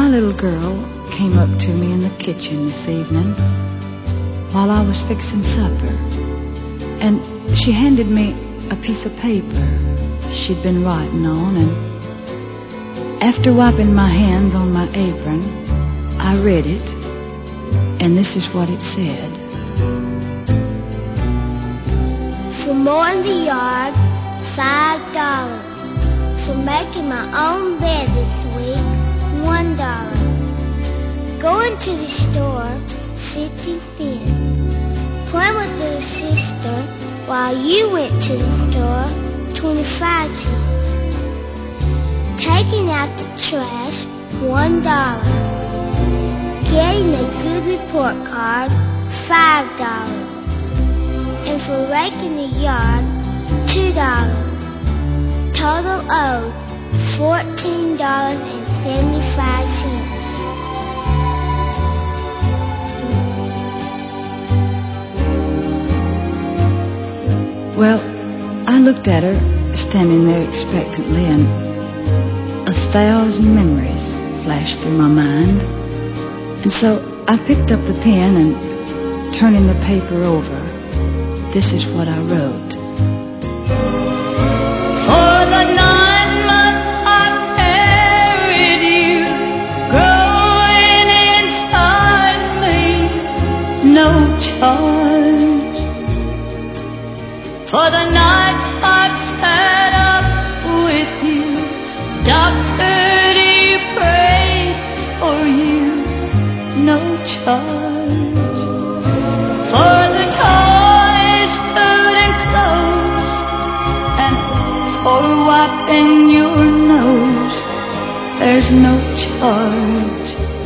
little girl came up to me in the kitchen this evening while I was fixing supper, and she handed me a piece of paper she'd been writing on, and after wiping my hands on my apron, I read it, and this is what it said. For mowing the yard, $5. For making my own bed this week, $1. Going to the store, 50 cents. Playing with little sister while you went to the store, 25 cents. Taking out the trash, $1. Getting a good report card, $5. And for raking the yard, $2. Total owed, $14.75. Well, I looked at her, standing there expectantly, and 1,000 memories flashed through my mind. And so I picked up the pen and, turning the paper over, this is what I wrote. For the 9 months I carried you, growing inside me, no charge. For the nights I've sat up with you, doctored you, prayed for you, no charge. For the toys, food and clothes, and for wiping your nose, there's no charge.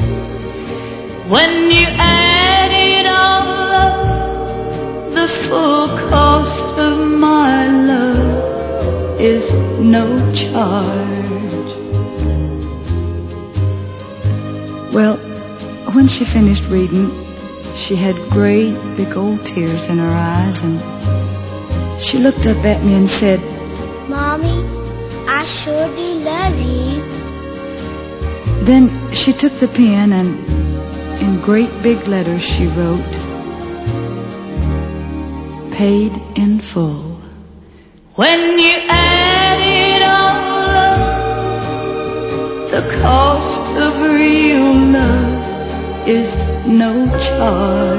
When you add it all up, the full cost of my love is no charge. Well, when she finished reading, she had great big old tears in her eyes, and she looked up at me and said, Mommy, I sure do love you. Then she took the pen and in great big letters she wrote, paid in full. When you add it all up, the cost of real love is no charge.